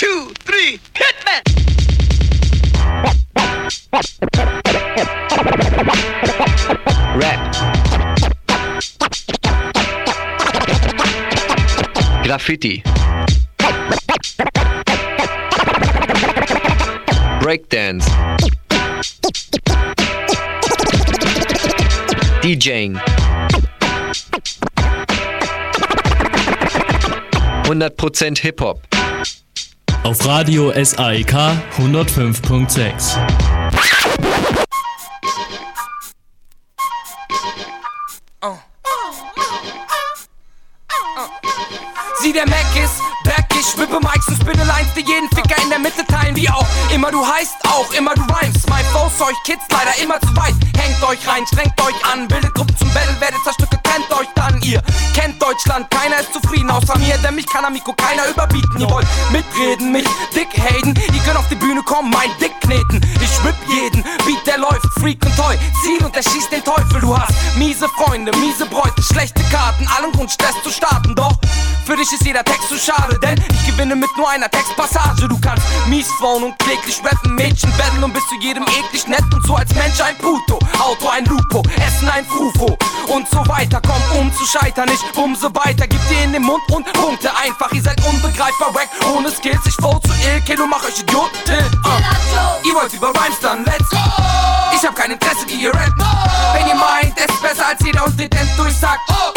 2, 3, hit me! Rap. Graffiti. Breakdance. DJing. 100% Hip-Hop. Auf Radio SAIK 105.6. Sieh, der Mac ist back, ich schwippe Mikes und spinne Lines, die jeden Ficker in der Mitte teilen. Wie auch immer du heißt, auch immer du rhymst. My Flows euch Kids leider immer zu weit. Hängt euch rein, strengt euch an, bildet Gruppen zum Battle, werdet zerstückelt, kennt euch dann. Ihr kennt Deutschland, keiner ist zufrieden außer mir, denn mich kann am Mikro keiner überbieten. Ihr wollt mitreden, mich dick haten, ihr könnt auf die Bühne kommen, mein Dick kneten. Ich whip jeden Beat, der läuft, Freak und Toy, Ziel und erschießt den Teufel. Du hast miese Freunde, miese Bräute, schlechte Karten, allen Grund Stress zu starten. Doch für dich ist jeder Text zu schade, denn ich gewinne mit nur einer Textpassage. Du kannst mies phone und kläglich rappen, Mädchen battlen und bist zu jedem eklig nett und so als Mensch ein Puto, Auto ein Lupo, Essen ein Frufo und so weiter. Kommt zu scheitern, ich bumse weiter, gib dir in den Mund und Punkte einfach. Ihr seid unbegreifbar wack, ohne Skills, ich flow zu ill, kill und mach euch Idioten till. Ihr wollt über Rhymes, dann let's go. Ich hab kein Interesse, wie ihr rappt. Wenn ihr meint, es ist besser als jeder und den durchsagt.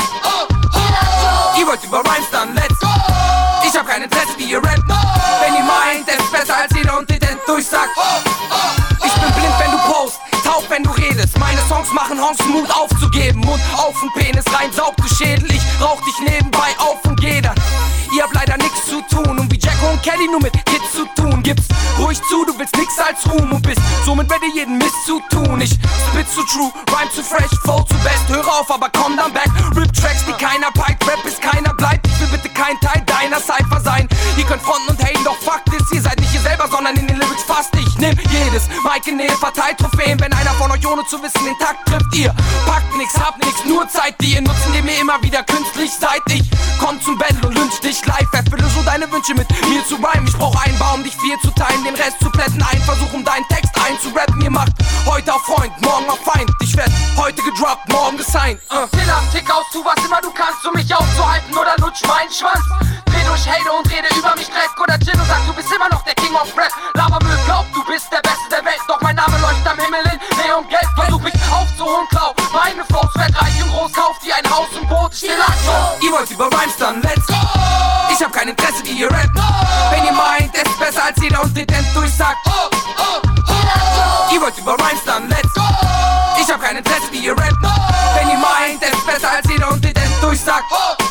Ihr wollt über Rhymes, dann let's go. Ich hab kein Interesse, wie ihr rappt. Wenn ihr meint, es ist besser als jeder und den durchsagt. Ich bin blind, wenn du post, taub, wenn du redest. Meine Songs machen Honks Mut aufzugeben. Mund auf den Penis rein, saugt du Schädel. Ich rauch dich nebenbei auf und geh dann. Ihr habt leider nichts zu tun und wie Jacko und Kelly nur mit Kids zu tun. Gib's ruhig zu, du willst nix als Ruhm und bist somit ready, jeden Mist zu tun. Ich spit zu true, rhyme zu fresh, flow zu best. Höre auf, aber komm dann back. Rip-Tracks, die keiner packt, Rap bis keiner bleibt. Ich will bitte kein Teil deiner Cypher sein. Ihr könnt fronten und haten, doch Fakt ist, ihr seid nicht ihr selber, sondern in den Lyrics fast. Ich nehm jedes Mic in Nähe, verteilt Trophäen. Wenn einer von euch ohne zu wissen den Takt trifft, ihr packt nix, habt nix, nur Zeit, die ihr nutzt, indem ihr immer wieder künstlich seid. Ich komm zum Battle und lynch dich live, erfülle so deine Wünsche mit mir zu rhymen. Ich brauch einen Baum, dich 4 zu teilen, den Rest zu plätten, ein Versuch, um deinen Text einzurappen. Ihr macht heute auf Freund, morgen auf Feind. Ich werd heute gedroppt, morgen gesigned. Chill ab, tick aus, tu was immer du kannst, um mich aufzuhalten oder lutsch meinen Schwanz. Dreh durch Hate und rede über mich Dreck oder chill und sag, du bist immer noch der King of Rap. Labermüll, glaub, du bist der Beste der Welt, doch mein Name leuchtet am Himmel in Neongelb. Versuch mich aufzuholen, klau meine Flows, werd reich und groß, kauf dir ein Haus und Boot. Still ab, ihr wollt über Rhymes, dann let's go. Ich hab kein Interesse, wie ihr rappt. Wenn ihr meint, es ist besser als jeder und den durchsagt. Ihr wollt über Rhymes, dann let's go. Ich hab kein Interesse, wie ihr rappt. Wenn ihr meint, es ist besser als jeder und den durchsagt.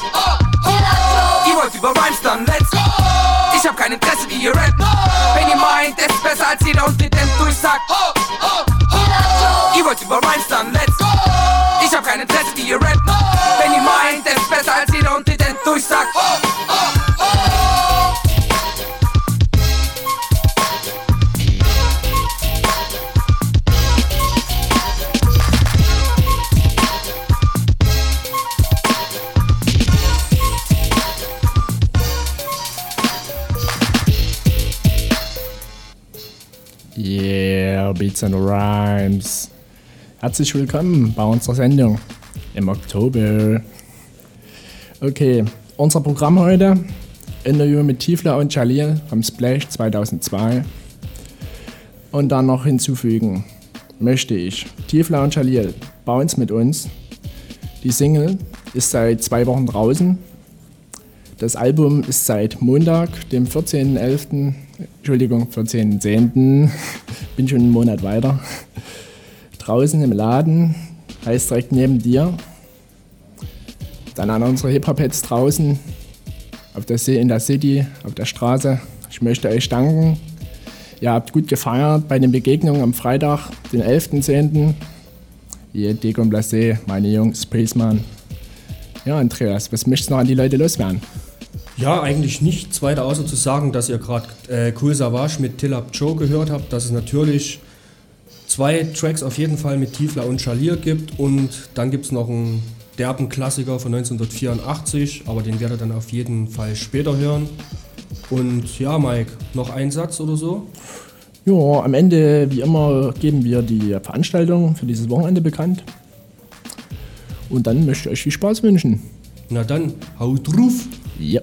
Ihr wollt über Rhymes, dann let's go. Ich hab kein Interesse, wie ihr rappt. Wenn ihr meint, es ist besser als jeder und den durchsagt. Ihr wollt über Rhymes, dann let's go. Ich hab kein Interesse, wie ihr rappt. Wenn ihr meint, es ist besser als jeder und den durchsagt. Yeah, Beats and Rhymes. Herzlich willkommen bei unserer Sendung im Oktober. Okay, unser Programm heute: Interview mit Tiefler und Jalil vom Splash 2002. Und dann noch hinzufügen möchte ich Tiefler und Jalil, Bounce mit uns. Die Single ist seit 2 Wochen draußen. Das Album ist seit Montag, dem 14.10., bin schon einen Monat weiter, draußen im Laden, heißt direkt neben dir. Dann an unsere Hip-Hop-Heads draußen, in der City, auf der Straße. Ich möchte euch danken. Ihr habt gut gefeiert bei den Begegnungen am Freitag, den 11.10. Hier Decomplacé, meine Jungs, Priestmann. Ja, Andreas, was möchtest du noch an die Leute loswerden? Ja, eigentlich nichts weiter, außer zu sagen, dass ihr gerade Cool Savage mit Till Up Joe gehört habt, dass es natürlich 2 Tracks auf jeden Fall mit Tiefler und Jalil gibt und dann gibt es noch einen derben Klassiker von 1984, aber den werdet ihr dann auf jeden Fall später hören. Und ja, Mike, noch ein Satz oder so? Ja, am Ende, wie immer, geben wir die Veranstaltung für dieses Wochenende bekannt. Und dann möchte ich euch viel Spaß wünschen. Na dann, haut drauf! Ja.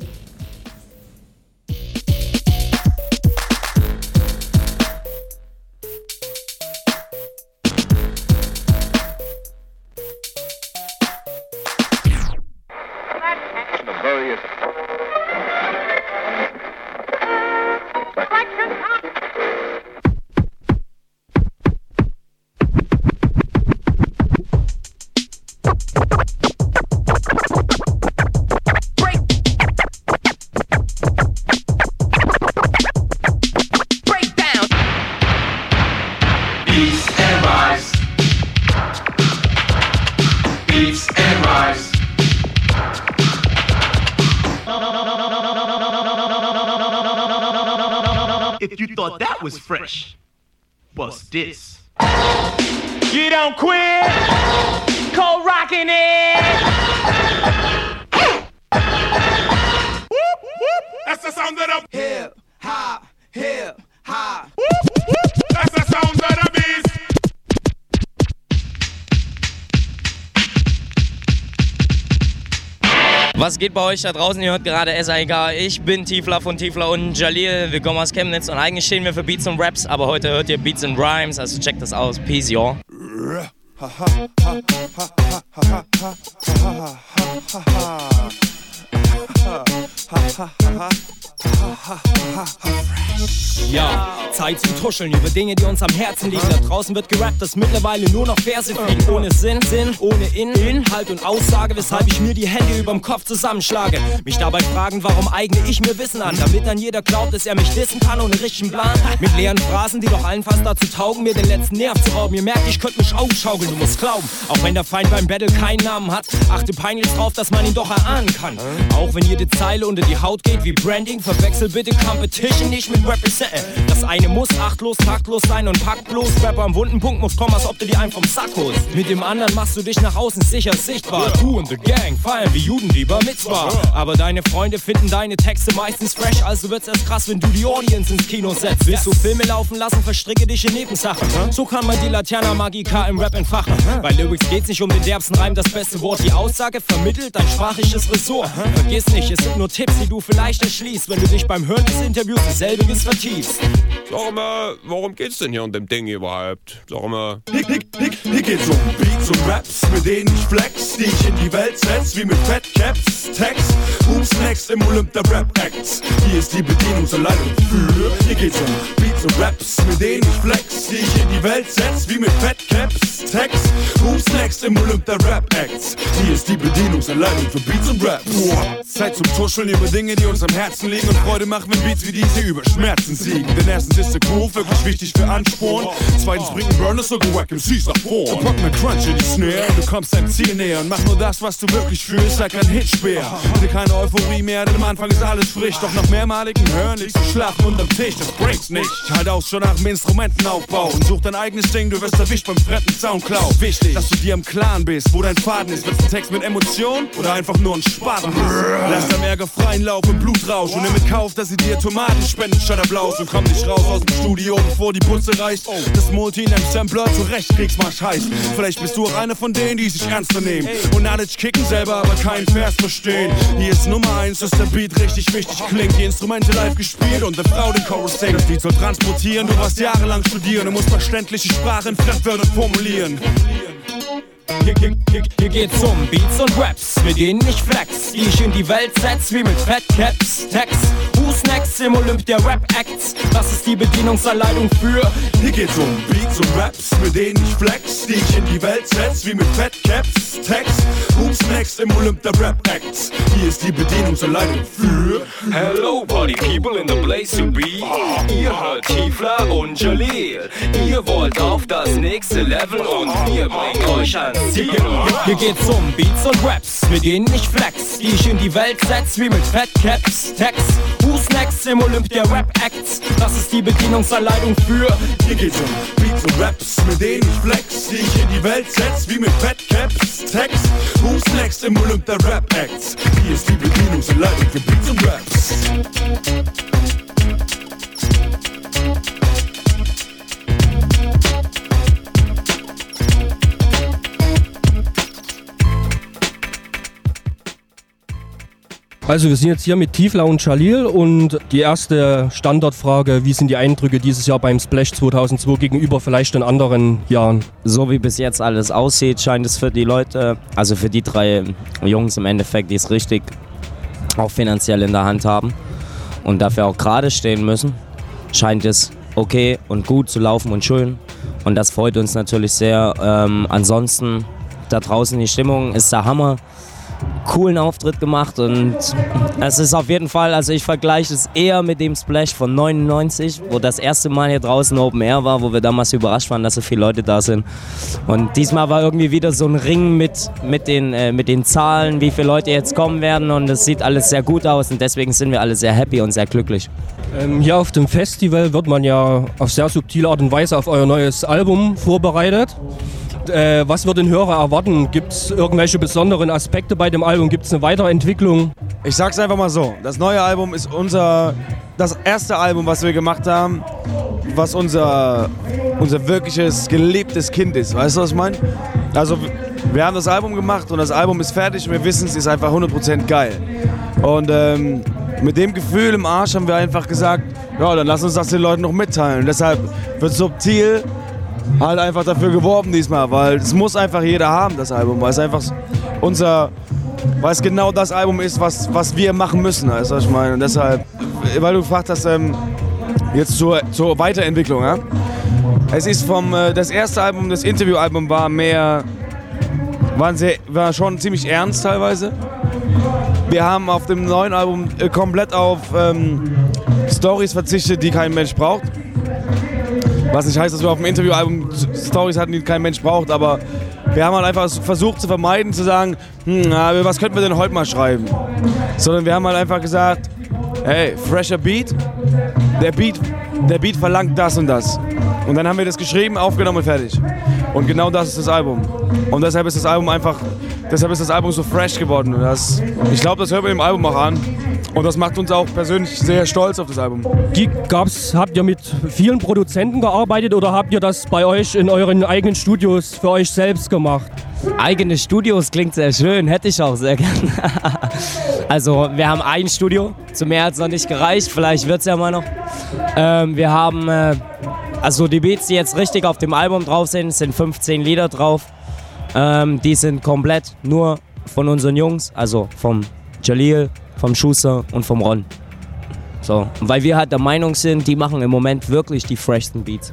If you thought that was fresh, bust this. You don't quit, cold rockin' it. That's the sound of the Hip hop, hip hop. That's the sound of the beast. Was geht bei euch da draußen? Ihr hört gerade SAIK. Ich bin Tiefler von Tiefler und Jalil. Wir kommen aus Chemnitz und eigentlich stehen wir für Beats und Raps, aber heute hört ihr Beats and Rhymes, also checkt das aus. Peace, y'all. Ja, Zeit zum Tuscheln über Dinge, die uns am Herzen liegen. Da draußen wird gerappt, dass mittlerweile nur noch Verse fliegen. Ohne Sinn, ohne Inhalt und Aussage, weshalb ich mir die Hände überm Kopf zusammenschlage. Mich dabei fragen, warum eigne ich mir Wissen an, damit dann jeder glaubt, dass er mich dissen kann ohne richtigen Plan. Mit leeren Phrasen, die doch allenfalls dazu taugen, mir den letzten Nerv zu rauben. Ihr merkt, ich könnte mich aufschaukeln, du musst glauben. Auch wenn der Feind beim Battle keinen Namen hat, achte peinlich drauf, dass man ihn doch erahnen kann. Auch wenn jede Zeile unter die Haut geht wie Branding, verwechsel bitte Competition nicht mit Represent. Das eine muss achtlos, taktlos sein und packt bloß. Rapper am wunden Punkt muss kommen, als ob du die einen vom Sack holst. Mit dem anderen machst du dich nach außen sicher sichtbar. Du und the Gang feiern wie Juden die Bar Mitzvah. Aber deine Freunde finden deine Texte meistens fresh, also wird's erst krass, wenn du die Audience ins Kino setzt. Willst du Filme laufen lassen, verstricke dich in Nebensachen. So kann man die Laterna Magica im Rap entfachen. Bei Lyrics geht's nicht um den derbsten Reim, das beste Wort. Die Aussage vermittelt dein sprachliches Ressort. Vergiss nicht, es sind nur Tipps, die du vielleicht erschließt, wenn du dich beim Hören des Interviews selbiges vertiefst. Sag mal, worum geht's denn hier um dem Ding überhaupt? Sag mal. Hier geht's um Beats und Raps, mit denen ich flex, die ich in die Welt setz, wie mit Fat Caps, Text, Who's next im Olymp der Rap-Acts. Hier ist die Bedienungsanleitung für. Hier geht's um Beats und Raps, mit denen ich flex, die ich in die Welt setz, wie mit Fat Caps, Text, Who's next im Olymp der Rap-Acts. Hier ist die Bedienungsanleitung für Beats und Raps. Zeit zum Tuscheln über Dinge, die uns am Herzen liegen und Freude machen, wenn Beats wie diese über Schmerzen siegen. Denn erstens ist der Groove wirklich wichtig für Ansporn. Zweitens bringen Burners sogar Wack MCs nach vorn. So pack mir Crunch in die Snare und du kommst deinem Ziel näher. Und mach nur das, was du wirklich fühlst, sei kein Hitspeer. Bitte keine Euphorie mehr, denn am Anfang ist alles frisch. Doch nach mehrmaligem Hören liegst du schlafen unterm Tisch, das bringt's nicht. Halt aus schon nach dem Instrumentenaufbau und such dein eigenes Ding, du wirst erwischt beim fremden Soundcloud. Wichtig, dass du dir im Klaren bist, wo dein Faden ist. Wird's ein Text mit Emotion oder einfach nur ein Spaten? Lass deinem Ärger freien Lauf im Blutrausch und nimm mit Kauf, dass sie dir Tomaten spenden statt Applaus. Und komm nicht raus aus dem Studio, bevor die Putze reicht. Das Multi in einem Sampler zurecht Kriegsmarsch heißt. Vielleicht bist du auch einer von denen, die sich ernster nehmen und Knowledge kicken selber, aber keinen Vers verstehen. Hier ist Nummer 1, dass der Beat richtig wichtig klingt. Die Instrumente live gespielt und der Frau den Chorus singt. Das Lied soll transportieren, du warst jahrelang studieren und musst verständliche Sprache in Fremdwörtern formulieren. Hier geht's um Beats und Raps, mit denen ich flex, die ich in die Welt setz, wie mit Fat Caps, Text, Who's next im Olymp der Rap-Acts, das ist die Bedienungsanleitung für. Hier geht's um Beats und Raps, mit denen ich flex, die ich in die Welt setz, wie mit Fat Caps, Text, Who's next im Olymp der Rap-Acts. Hier ist die Bedienungsanleitung für. Hello Party People in the place to be. Ihr hört Tiefler und Jalil. Ihr wollt auf das nächste Level und wir bringen euch ans Ziel. Hier geht's um Beats und Raps, mit denen ich flex, die ich in die Welt setz, wie mit Fat Caps, Text, Who's next im Olymp der Rap-Acts, das ist die Bedienungsanleitung für. Hier geht's um Beats und Raps, mit denen ich flex, die ich in die Welt setz, wie mit Fat Caps, Text, Who's next im Olymp der Rap-Acts. Hier ist die Bedienungsanleitung für Beats und Raps. Also wir sind jetzt hier mit Tifla und Jalil und die erste Standardfrage, wie sind die Eindrücke dieses Jahr beim Splash 2002 gegenüber vielleicht den anderen Jahren? So wie bis jetzt alles aussieht, scheint es für die Leute, also für die 3 Jungs im Endeffekt, die es richtig auch finanziell in der Hand haben und dafür auch gerade stehen müssen, scheint es okay und gut zu laufen und schön. Und das freut uns natürlich sehr. Ansonsten da draußen die Stimmung ist der Hammer. Coolen Auftritt gemacht und es ist auf jeden Fall, also ich vergleiche es eher mit dem Splash von 99, wo das erste Mal hier draußen Open Air war, wo wir damals überrascht waren, dass so viele Leute da sind. Und diesmal war irgendwie wieder so ein Ring mit den Zahlen, wie viele Leute jetzt kommen werden und es sieht alles sehr gut aus und deswegen sind wir alle sehr happy und sehr glücklich. Hier auf dem Festival wird man ja auf sehr subtile Art und Weise auf euer neues Album vorbereitet. Was wird den Hörer erwarten? Gibt es irgendwelche besonderen Aspekte bei dem Album? Gibt es eine Weiterentwicklung? Ich sag's einfach mal so, das neue Album ist das erste Album, was wir gemacht haben, was unser wirkliches, geliebtes Kind ist. Weißt du, was ich meine? Also wir haben das Album gemacht und das Album ist fertig und wir wissen, es ist einfach 100% geil. Und mit dem Gefühl im Arsch haben wir einfach gesagt, ja, dann lass uns das den Leuten noch mitteilen. Und deshalb wird subtil halt einfach dafür geworben diesmal, weil es muss einfach jeder haben, das Album, weil es einfach weil es genau das Album ist, was wir machen müssen, weißt du, was ich meine. Und deshalb, weil du gefragt hast, jetzt zur Weiterentwicklung, ja? Es ist das erste Album, das Interview-Album war schon ziemlich ernst teilweise. Wir haben auf dem neuen Album komplett auf Storys verzichtet, die kein Mensch braucht. Was nicht heißt, dass wir auf dem Interview-Album Storys hatten, die kein Mensch braucht, aber wir haben halt einfach versucht zu vermeiden, zu sagen, was könnten wir denn heute mal schreiben? Sondern wir haben halt einfach gesagt, hey, fresher Beat, der Beat verlangt das und das. Und dann haben wir das geschrieben, aufgenommen und fertig. Und genau das ist das Album. Und deshalb ist das Album so fresh geworden. Und ich glaube, das hört man im Album auch an. Und das macht uns auch persönlich sehr stolz auf das Album. Habt ihr mit vielen Produzenten gearbeitet oder habt ihr das bei euch in euren eigenen Studios für euch selbst gemacht? Eigene Studios klingt sehr schön, hätte ich auch sehr gerne. Also wir haben ein Studio, zu mehr hat es noch nicht gereicht, vielleicht wird es ja mal noch. Wir haben, also die Beats, die jetzt richtig auf dem Album drauf sind 15 Lieder drauf. Die sind komplett nur von unseren Jungs, also vom Jalil, vom Schuster und vom Ron. So, weil wir halt der Meinung sind, die machen im Moment wirklich die freshsten Beats.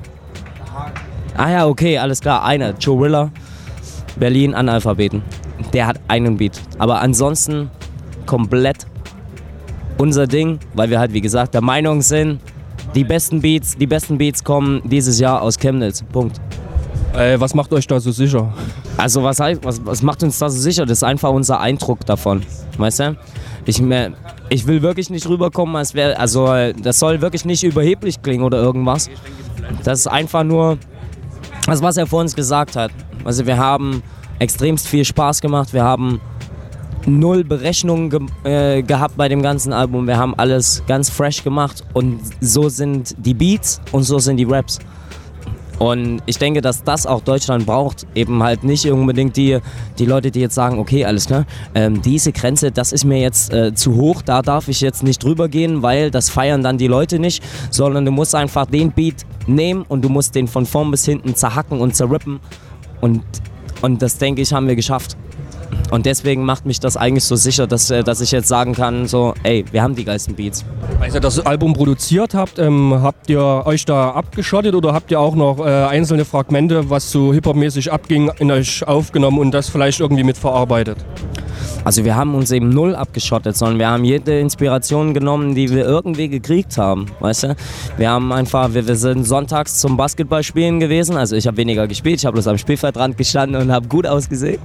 Ah ja, okay, alles klar, einer, Gorilla, Berlin, Analphabeten. Der hat einen Beat, aber ansonsten komplett unser Ding, weil wir halt, wie gesagt, der Meinung sind, die besten Beats kommen dieses Jahr aus Chemnitz, Punkt. Was macht euch da so sicher? Also was macht uns da so sicher? Das ist einfach unser Eindruck davon, weißt du? Ich will wirklich nicht rüberkommen, das soll wirklich nicht überheblich klingen oder irgendwas. Das ist einfach nur das, was er vor uns gesagt hat. Also wir haben extremst viel Spaß gemacht, wir haben 0 Berechnungen gehabt bei dem ganzen Album, wir haben alles ganz fresh gemacht und so sind die Beats und so sind die Raps. Und ich denke, dass das auch Deutschland braucht, eben halt nicht unbedingt die Leute, die jetzt sagen, okay, alles klar, diese Grenze, das ist mir jetzt zu hoch, da darf ich jetzt nicht drüber gehen, weil das feiern dann die Leute nicht, sondern du musst einfach den Beat nehmen und du musst den von vorn bis hinten zerhacken und zerrippen und das, denke ich, haben wir geschafft. Und deswegen macht mich das eigentlich so sicher, dass ich jetzt sagen kann, so, ey, wir haben die geilsten Beats. Als ihr das Album produziert habt, habt ihr euch da abgeschottet oder habt ihr auch noch einzelne Fragmente, was so Hip-Hop-mäßig abging, in euch aufgenommen und das vielleicht irgendwie mitverarbeitet? Also wir haben uns eben 0 abgeschottet, sondern wir haben jede Inspiration genommen, die wir irgendwie gekriegt haben, weißt du? Wir sind sonntags zum Basketballspielen gewesen, also ich habe weniger gespielt, ich habe bloß am Spielfeldrand gestanden und habe gut ausgesehen.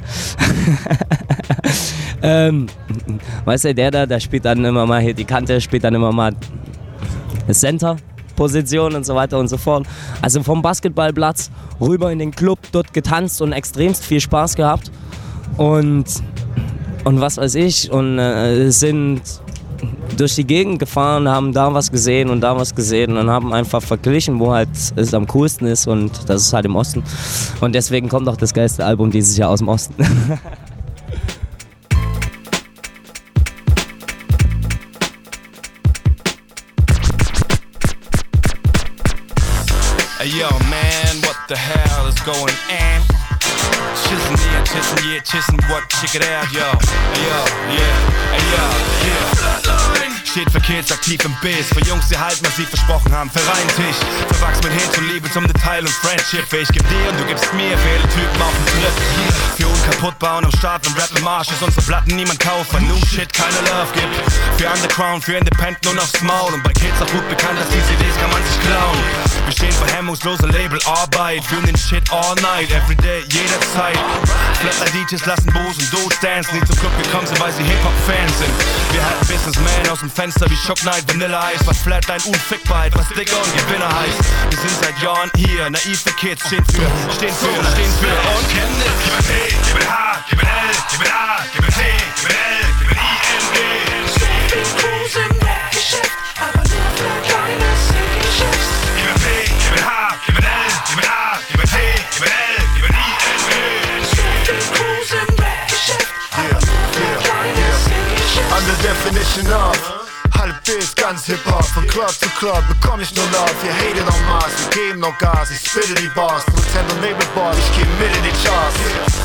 Weißt du, der spielt dann immer mal hier die Kante, spielt dann immer mal Center-Position und so weiter und so fort. Also vom Basketballplatz rüber in den Club, dort getanzt und extremst viel Spaß gehabt und was weiß ich, und sind durch die Gegend gefahren, haben da was gesehen und haben einfach verglichen, wo halt es am coolsten ist und das ist halt im Osten. Und deswegen kommt auch das geilste Album dieses Jahr aus dem Osten. Hey yo, man, what the hell is going on? Chissen, what? Check it out, yo. Hey yo, yeah, hey yo, yeah. Steht für Kids aktiv im Biss, für Jungs, die halt massiv versprochen haben, für reinen Tisch. Verwachsen mit Hits und Liebe zum Detail und Friendship. Ich geb dir und du gibst mir, für viele Typen auf dem Trip. Für unkaputt bauen am Start und Rap im Marsch ist unsere Platten niemand kauft, weil Noob Shit keine Love gibt. Für Underground, für Independent und aufs Maul. Und bei Kids auch gut bekannt, dass die CDs kann man sich klauen. Wir stehen für hemmungslose Labelarbeit, führen den Shit all night, everyday, jederzeit. Flatline DJs lassen Booze und Dudes dancen, die zum Club gekommen sind, weil sie Hip-Hop-Fans sind. Wir halten Businessman aus dem Fenster wie Shock Knight, Vanilla Ice, was Flatline unfickbar, was Dicker und Gewinner heißt. Wir sind seit Jahren hier, naive Kids, stehen für und kennen es. Gib mir T, gib mir H, gib mir L, gib mir A, gib mir T, gib mir L, gib mir I, N, G. Steht Crews im Rap-Geschäft, aber nur für kleine City-Chefs. Gib mir P, gib mir H, gib mir L, gib mir A, gib mir T, gib mir L, gib mir I, N, G. Steht Crews im Rap-Geschäft, aber nur für kleine City-Chefs. Under definition of halb bis ganz Hip-Hop, von Club zu Club bekomm ich nur Love. Ihr hatet on Mars, wir geben noch Gas, ich spitte die Bars, Nintendo Label Boss, ich geh mit in die Charts.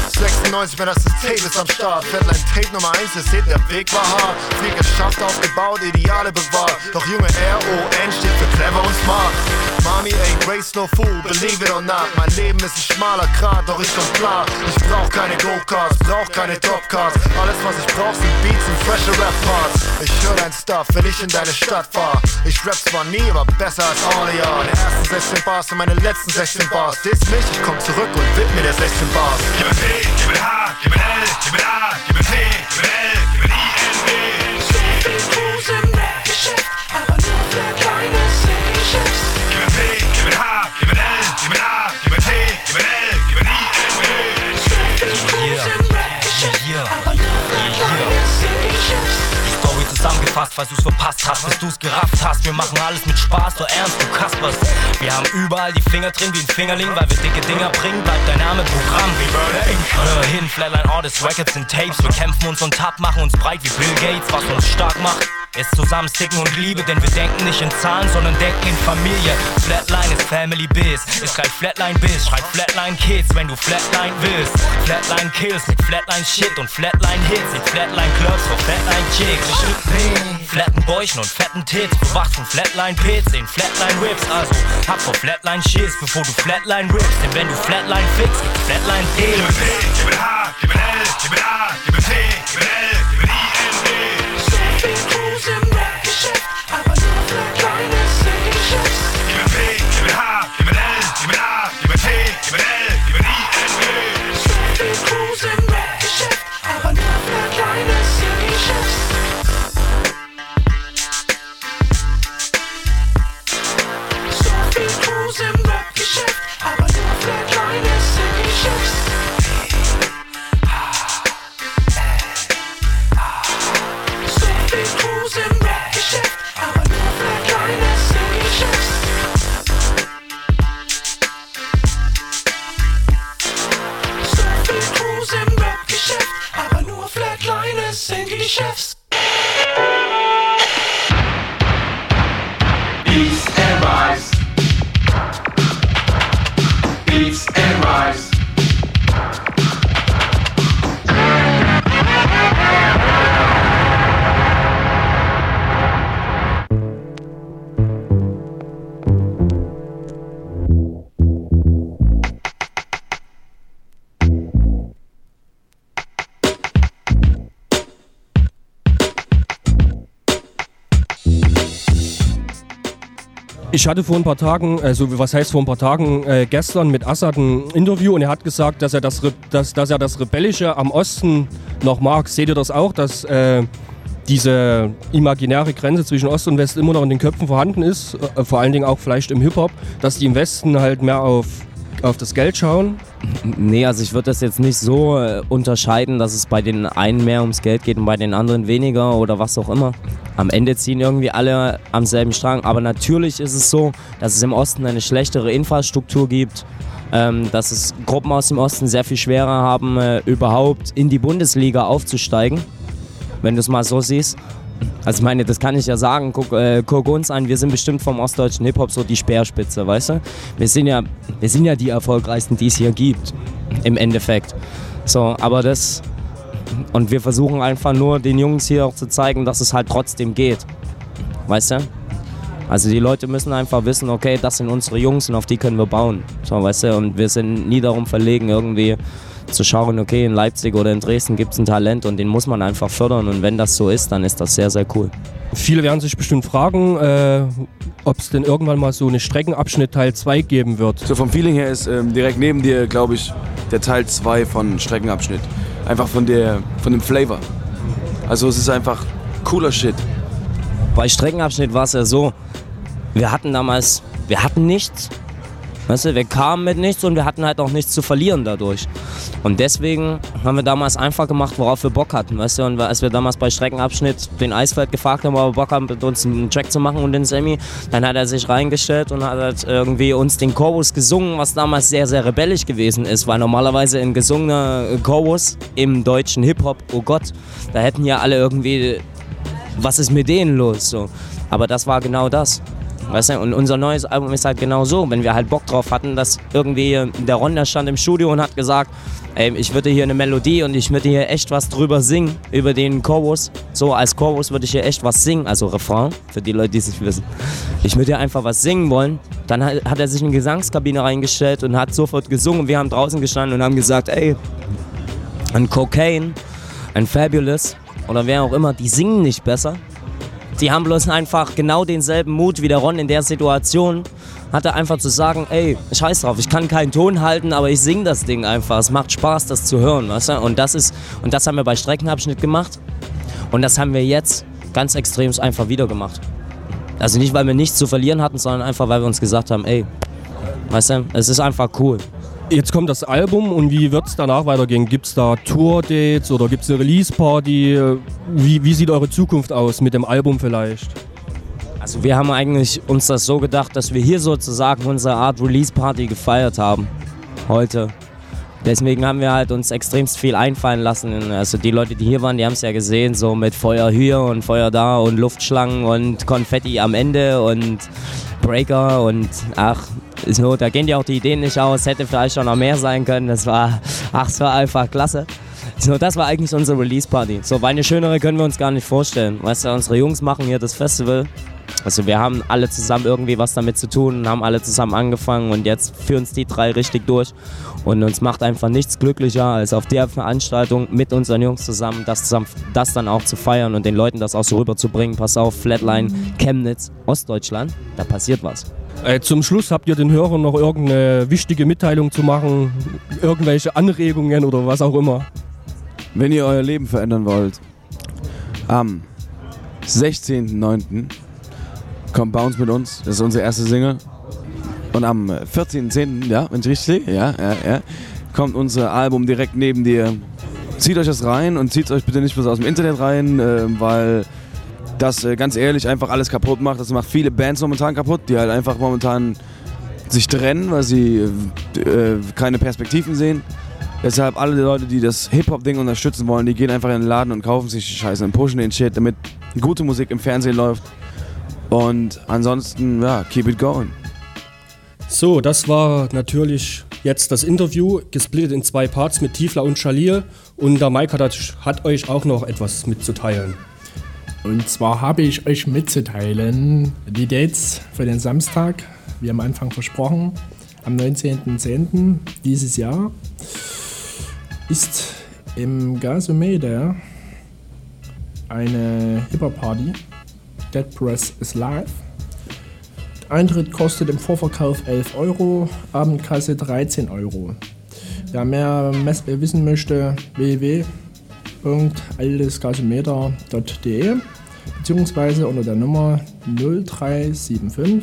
96, wenn das Tape ist am Start, Flatline Tape Nummer 1, ihr seht, der Weg war hart. Viel geschafft, aufgebaut, Ideale bewahrt, doch junge R.O.N. steht für clever und smart. Mommy ain't raised no fool, believe it or not, mein Leben ist ein schmaler Grat, doch ich komm klar. Ich brauch keine Go-Karts, brauch keine Top-Cars, alles was ich brauch sind Beats und freshe Rap-Parts. Ich hör dein Stuff, wenn ich in deine Stadt fahr. Ich rap zwar nie, aber besser als alle Jahr. Die ersten 16 Bars sind meine letzten 16 Bars. Diss mich, ich komm zurück und widme dir 16 Bars. Gib mir P, gib mir H, gib mir L, gib mir A, gib mir T, gib mir L, gib mir I, N, G. Steht Crews im Rap-Geschäft, aber nur für kleine City-Chefs. Gib mir P, gib mir H, gib mir L, gib mir A, gib mir T, gib mir L, gib mir I, N, G. Steht Crews im Rap-Geschäft, aber nur für kleine City-Chefs. Story zusammengefasst, falls du's verpasst hast, bis du's gerafft hast. Wir machen alles mit Spaß, doch ernst, du kasperst. Wir haben überall die Finger drin wie ein Fingerling, weil wir dicke Dinger bringen. Bleibt dein Name Programm wie Murder Inc. Hör hin, Flatline Artists, Records und Tapes. Wir kämpfen uns und Tab, machen uns breit wie Bill Gates. Was uns stark macht, ist Zusammensticken und Liebe, denn wir denken nicht in Zahlen, sondern denken in Familie. Flatline ist Family Biz, ist kein Flatline Biz, schreib Flatline Kids, wenn du Flatline willst. Flatline Kills mit Flatline Shit und Flatline Hits, mit Flatline Clubs vor Flatline Chicks. Flatten Bäuchen und fetten Tits, bewacht von Flatline Pits, den Flatline Rips. Also hab vor Flatline Schiss, bevor du Flatline rippst, denn wenn du Flatline fixst, gibt's Flatline P. Gib mir P, gib mir H, gib mir L, gib mir A, gib mir T, gib mir L, gib mir I, N, G. Steht Crews im Rap-Geschäft, aber nur für kleine City-Chefs. Gib mir P, gib mir H, gib mir L, gib mir A, gib mir T, gib mir L, gib mir I, N, G. Steht Crews im Rap-Geschäft, aber nur für kleine City-Chefs. Crews im Rap-Geschäft, aber nur für kleine City-Chefs. Steht Crews im Rap-Geschäft, aber nur für kleine City-Chefs. Steht Crews im Rap-Geschäft, aber nur für kleine City-Chefs. Beats and Rise. Beats and Rise. Ich hatte vor ein paar Tagen, also was heißt vor ein paar Tagen, gestern mit Assad ein Interview und er hat gesagt, dass er das Rebellische am Osten noch mag. Seht ihr das auch, dass diese imaginäre Grenze zwischen Ost und West immer noch in den Köpfen vorhanden ist, vor allen Dingen auch vielleicht im Hip-Hop, dass die im Westen halt mehr auf das Geld schauen? Nee, also ich würde das jetzt nicht so unterscheiden, dass es bei den einen mehr ums Geld geht und bei den anderen weniger oder was auch immer. Am Ende ziehen irgendwie alle am selben Strang, aber natürlich ist es so, dass es im Osten eine schlechtere Infrastruktur gibt, dass es Gruppen aus dem Osten sehr viel schwerer haben, überhaupt in die Bundesliga aufzusteigen, wenn du es mal so siehst. Also ich meine, das kann ich ja sagen, guck uns an, wir sind bestimmt vom ostdeutschen Hip-Hop so die Speerspitze, weißt du? Wir sind ja die erfolgreichsten, die es hier gibt, im Endeffekt. So, aber das... Und wir versuchen einfach nur den Jungs hier auch zu zeigen, dass es halt trotzdem geht, weißt du? Also die Leute müssen einfach wissen, okay, das sind unsere Jungs und auf die können wir bauen, so, weißt du? Und wir sind nie darum verlegen, irgendwie zu schauen, okay, in Leipzig oder in Dresden gibt es ein Talent und den muss man einfach fördern und wenn das so ist, dann ist das sehr, sehr cool. Viele werden sich bestimmt fragen, ob es denn irgendwann mal so eine Streckenabschnitt Teil 2 geben wird. So vom Feeling her ist direkt neben dir, glaube ich, der Teil 2 von Streckenabschnitt. Einfach von dem Flavor. Also es ist einfach cooler Shit. Bei Streckenabschnitt war es ja so, wir hatten nichts. Weißt du, wir kamen mit nichts und wir hatten halt auch nichts zu verlieren dadurch. Und deswegen haben wir damals einfach gemacht, worauf wir Bock hatten. Weißt du? Und als wir damals bei Streckenabschnitt den Eisfeld gefragt haben, ob wir Bock haben, mit uns einen Track zu machen und den Sammy, dann hat er sich reingestellt und hat halt irgendwie uns den Chorus gesungen, was damals sehr, sehr rebellisch gewesen ist. Weil normalerweise ein gesungener Chorus im deutschen Hip-Hop, oh Gott, da hätten ja alle irgendwie, was ist mit denen los? So. Aber das war genau das. Weißt du, und unser neues Album ist halt genau so, wenn wir halt Bock drauf hatten, dass irgendwie der Ron, der stand im Studio und hat gesagt, ey, ich würde hier eine Melodie und ich würde hier echt was drüber singen, über den Chorus. So, als Chorus würde ich hier echt was singen, also Refrain, für die Leute, die es nicht wissen. Ich würde hier einfach was singen wollen. Dann hat er sich in die Gesangskabine reingestellt und hat sofort gesungen. Wir haben draußen gestanden und haben gesagt, ey, ein Cocaine, ein Fabulous oder wer auch immer, die singen nicht besser. Die haben bloß einfach genau denselben Mut wie der Ron in der Situation. Hatte einfach zu sagen, ey, scheiß drauf, ich kann keinen Ton halten, aber ich sing das Ding einfach. Es macht Spaß, das zu hören, weißt du? Und das haben wir bei Streckenabschnitt gemacht. Und das haben wir jetzt ganz extrem einfach wieder gemacht. Also nicht, weil wir nichts zu verlieren hatten, sondern einfach, weil wir uns gesagt haben, ey, weißt du, es ist einfach cool. Jetzt kommt das Album und wie wird es danach weitergehen? Gibt es da Tour-Dates oder gibt es eine Release-Party? Wie sieht eure Zukunft aus mit dem Album vielleicht? Also wir haben eigentlich uns das so gedacht, dass wir hier sozusagen unsere Art Release-Party gefeiert haben. Heute. Deswegen haben wir halt uns extremst viel einfallen lassen. Also die Leute, die hier waren, die haben es ja gesehen, so mit Feuer hier und Feuer da und Luftschlangen und Konfetti am Ende und Breaker und da gehen ja auch die Ideen nicht aus, hätte vielleicht schon noch mehr sein können. Es war einfach klasse. So, das war eigentlich unsere Release-Party. So, weil eine schönere können wir uns gar nicht vorstellen. Weißt du, unsere Jungs machen hier das Festival. Also wir haben alle zusammen irgendwie was damit zu tun und haben alle zusammen angefangen und jetzt führen uns die drei richtig durch. Und uns macht einfach nichts glücklicher, als auf der Veranstaltung mit unseren Jungs zusammen das dann auch zu feiern und den Leuten das auch so rüberzubringen. Pass auf, Flatline, Chemnitz, Ostdeutschland, da passiert was. Zum Schluss habt ihr den Hörern noch irgendeine wichtige Mitteilung zu machen, irgendwelche Anregungen oder was auch immer? Wenn ihr euer Leben verändern wollt, am 16.09. kommt bei uns mit uns, das ist unsere erste Single. Und am 14.10., ja, wenn ich richtig sehe, ja, kommt unser Album direkt neben dir. Zieht euch das rein und zieht es euch bitte nicht bloß aus dem Internet rein, weil das ganz ehrlich einfach alles kaputt macht. Das macht viele Bands momentan kaputt, die halt einfach momentan sich trennen, weil sie keine Perspektiven sehen. Deshalb alle Leute, die das Hip-Hop-Ding unterstützen wollen, die gehen einfach in den Laden und kaufen sich die Scheiße und pushen den Shit, damit gute Musik im Fernsehen läuft. Und ansonsten, ja, keep it going. So, das war natürlich jetzt das Interview, gesplittet in 2 Parts mit Tiefler und Jalil. Und der Mike hat euch auch noch etwas mitzuteilen. Und zwar habe ich euch mitzuteilen die Dates für den Samstag, wie am Anfang versprochen, am 19.10. dieses Jahr ist im Gasometer eine Hip-Hop-Party. Dead Press is live. Der Eintritt kostet im Vorverkauf 11 €, Abendkasse 13 €. Wer mehr wissen möchte, www.aldesgasometer.de beziehungsweise unter der Nummer 0375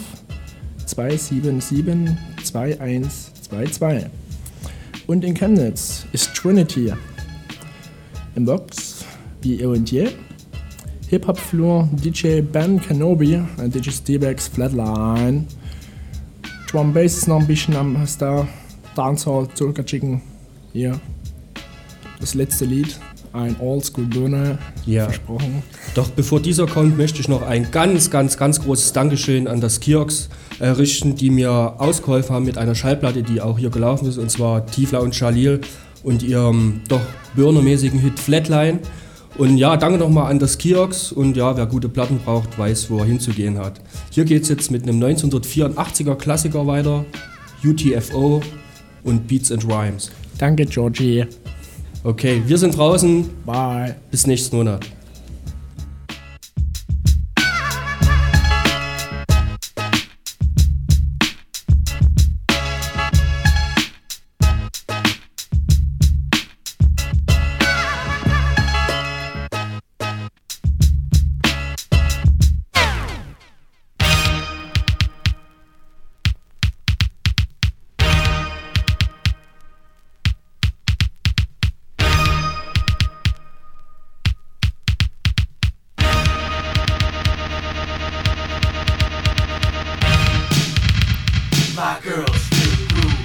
277 2122. Und in Chemnitz ist Trinity im Box, wie eh und je. Hip-Hop-Flur, DJ Ben Kenobi, DJ Stevex, Flatline. Drum Bass ist noch ein bisschen am Star. Dancehall, Zulka Chicken. Hier. Das letzte Lied. ein Oldschool-Burner versprochen. Doch bevor dieser kommt, möchte ich noch ein ganz großes Dankeschön an das Kiox richten, die mir ausgeholfen haben mit einer Schallplatte, die auch hier gelaufen ist, und zwar Tifla und Jalil und ihrem doch burnermäßigen Hit Flatline. Und ja, danke nochmal an das Kiox, und ja, wer gute Platten braucht, weiß, wo er hinzugehen hat. Hier geht's jetzt mit einem 1984er Klassiker weiter, UTFO und Beats and Rhymes. Danke, Georgie. Okay, wir sind draußen. Bye. Bis nächsten Monat. My girls feel the groove.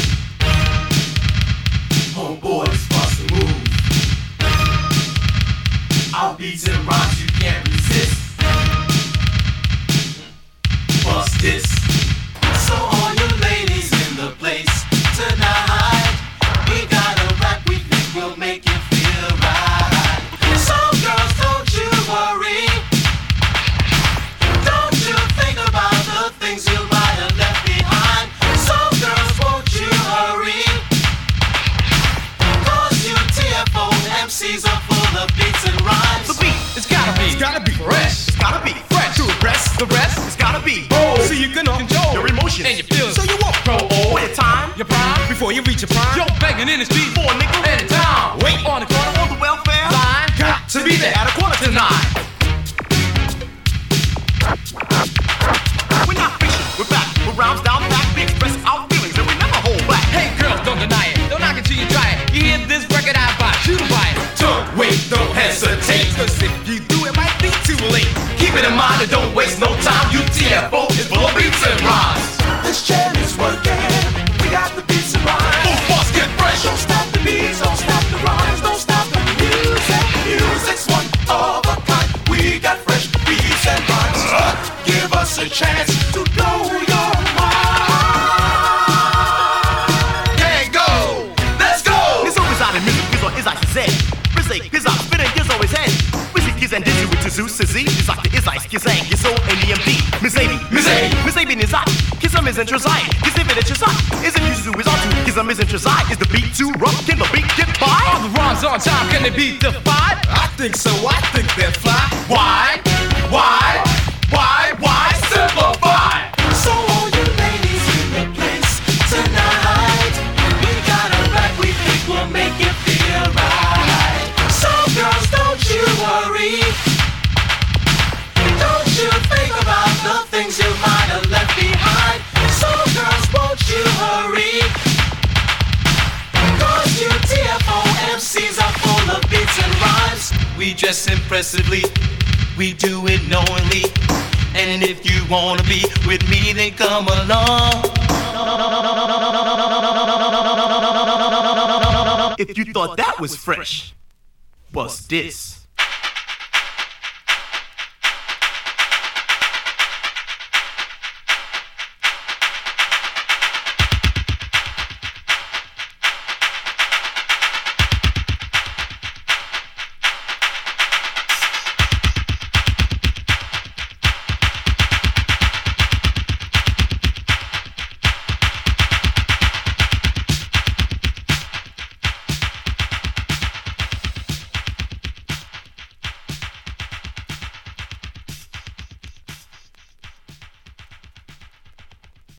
Homeboys bust the move. Our beats and rhymes you can't resist. Bust this. So all you ladies in the place tonight, we got a rap we think will make you feel right. So girls, don't you worry. Don't you think about the things you might have left behind. So girls, won't you hurry? Cause you TFO MCs are full of beats and rhymes. The beat, it's gotta be fresh. It's gotta be fresh. To impress the rest, it's gotta be bold. So you can control your emotions and your feelings. So you won't grow old. With time, your prime, before you reach your prime. You're begging in the street for a nickel at a time. Wait on the corner on the welfare line. Got to be there at 8:45. We're not fiction, we're back. We're rhymes down back. We express our feelings and we never hold back. Hey girls, don't deny it. Don't knock it till you try it. You hear this record I buy, shoot a buy it. Don't wait, don't hesitate. Cause if you do, it might be too late. Keep it in mind and don't waste no time. UTFO is full of beats and rhymes. This jam is working. We got the beats and rhymes. Move fast, get fresh. Don't stop the beats, don't stop the rhymes, don't stop the music. Music's one of a kind. We got fresh beats and rhymes. Give us a chance to blow your mind. Can't go. Let's go. It's always out of music, it's always out of Z. Rizzy, his eyes, spinning, his always head. Rizzy, kiss and dizzy with Zeus, Sizzy. His like the is ice, kiss and kiss on NEMD. Miss Amy is hot. Kiss him isn't Trezai. Kiss him it's hot. Isn't you is on to kiss him isn't Trezai. Is the beat too rough? Can the beat get by? Are the rhymes on time? Can they be defied? I think so. I think they're fly. Why? Simplify. So all you ladies in the place tonight, we got a rap we think will make you feel right. So girls, don't you worry. Don't you think about the things you might have left behind. So girls, won't you hurry? Cause you TFO MCs are full of beats and rhymes. We dress impressively, we do it knowingly. And if you wanna be with me, then come along. If you thought that was fresh, bust this.